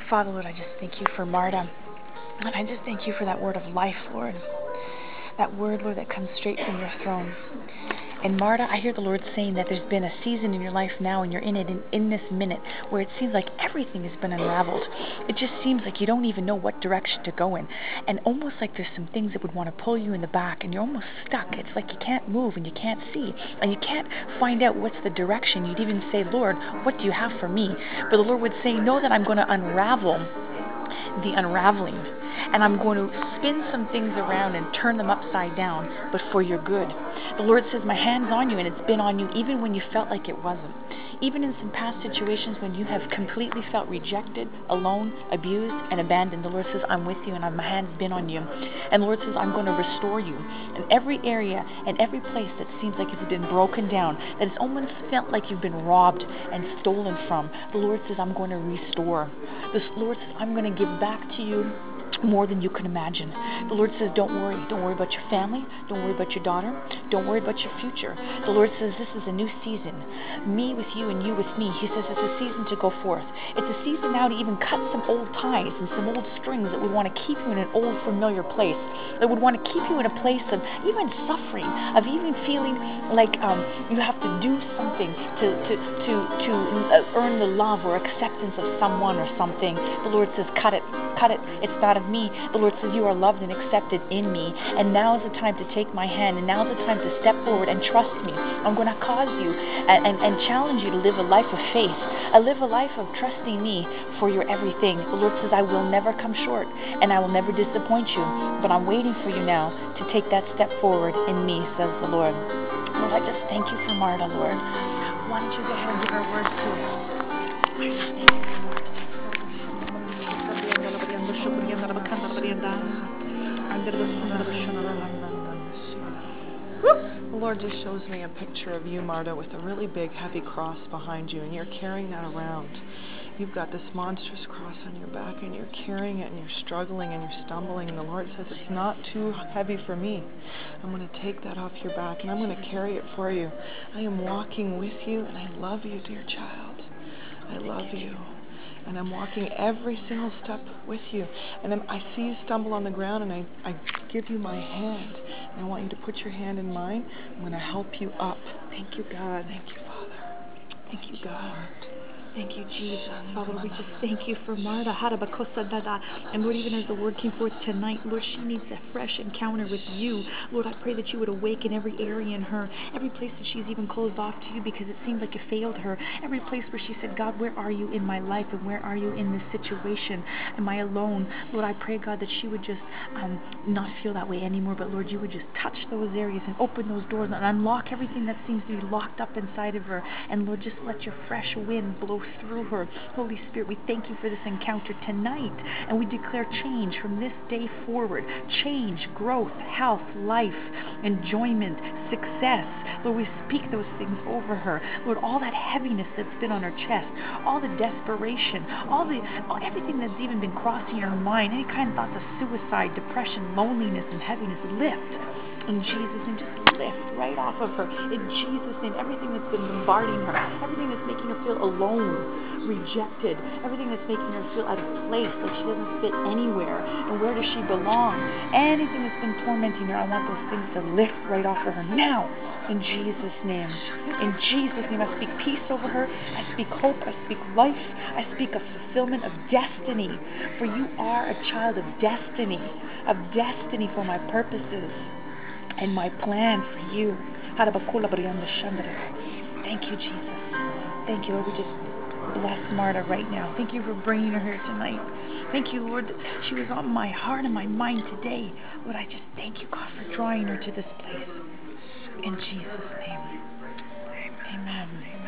Father, Lord, I just thank you for Marta. And I just thank you for that word of life, Lord. That word, Lord, that comes straight from your throne. And Marta, I hear the Lord saying that there's been a season in your life now, and you're in it in this minute, where it seems like everything has been unraveled. It just seems like you don't even know what direction to go in. And almost like there's some things that would want to pull you in the back, and you're almost stuck. It's like you can't move and you can't see, and you can't find out what's the direction. You'd even say, Lord, what do you have for me? But the Lord would say, know that I'm going to unravel the unraveling. And I'm going to spin some things around and turn them upside down, but for your good. The Lord says, my hand's on you, and it's been on you even when you felt like it wasn't. Even in some past situations when you have completely felt rejected, alone, abused, and abandoned, the Lord says, I'm with you, and my hand's been on you. And the Lord says, I'm going to restore you. In every area and every place that seems like it's been broken down, that it's almost felt like you've been robbed and stolen from, the Lord says, I'm going to restore. The Lord says, I'm going to give back to you more than you can imagine. The Lord says, don't worry. Don't worry about your family. Don't worry about your daughter. Don't worry about your future. The Lord says, this is a new season. Me with you and you with me. He says it's a season to go forth. It's a season now to even cut some old ties and some old strings that would want to keep you in an old familiar place, that would want to keep you in a place of even suffering, of even feeling like you have to do something to earn the love or acceptance of someone or something. The Lord says, cut it. Cut it. It's not of me. The Lord says, you are loved and accepted in me. And now is the time to take my hand. And now is the time to step forward and trust me. I'm going to cause you and challenge you to live a life of faith. Live a life of trusting me for your everything. The Lord says, I will never come short and I will never disappoint you. But I'm waiting for you now to take that step forward in me, says the Lord. Lord, I just thank you for Marta, Lord. Why don't you go ahead and give her a word too? I just thank you for Marta. The Lord just shows me a picture of you, Marta, with a really big heavy cross behind you, and you're carrying that around. You've got this monstrous cross on your back, and you're carrying it, and you're struggling, and you're stumbling, and the Lord says, it's not too heavy for me. I'm going to take that off your back, and I'm going to carry it for you. I am walking with you, and I love you, dear child. I love you. And I'm walking every single step with you. And I see you stumble on the ground, and I give you my hand. And I want you to put your hand in mine. I'm going to help you up. Thank you, God. Thank you, Father. Thank you, God. Thank you, Jesus. Father, we just thank you for Marta. And Lord, even as the word came forth tonight, Lord, she needs a fresh encounter with you. Lord, I pray that you would awaken every area in her, every place that she's even closed off to you because it seemed like you failed her, every place where she said, God, where are you in my life and where are you in this situation? Am I alone? Lord, I pray, God, that she would just not feel that way anymore, but Lord, you would just touch those areas and open those doors and unlock everything that seems to be locked up inside of her. And Lord, just let your fresh wind blow through her. Holy Spirit, we thank you for this encounter tonight, and we declare change from this day forward. Change, growth, health, life, enjoyment, success. Lord, we speak those things over her. Lord, all that heaviness that's been on her chest, all the desperation, everything that's even been crossing her mind, any kind of thoughts of suicide, depression, loneliness, and heaviness, lift. In Jesus' name, just lift right off of her. In Jesus' name, everything that's been bombarding her, everything that's making her feel alone, rejected, everything that's making her feel out of place, like she doesn't fit anywhere, and where does she belong? Anything that's been tormenting her, I want those things to lift right off of her now. In Jesus' name. In Jesus' name, I speak peace over her. I speak hope. I speak life. I speak of fulfillment of destiny. For you are a child of destiny for my purposes and my plan for you. Thank you, Jesus. Thank you, Lord. We just bless Marta right now. Thank you for bringing her here tonight. Thank you, Lord, that she was on my heart and my mind today. Lord, I just thank you, God, for drawing her to this place. In Jesus' name. Amen.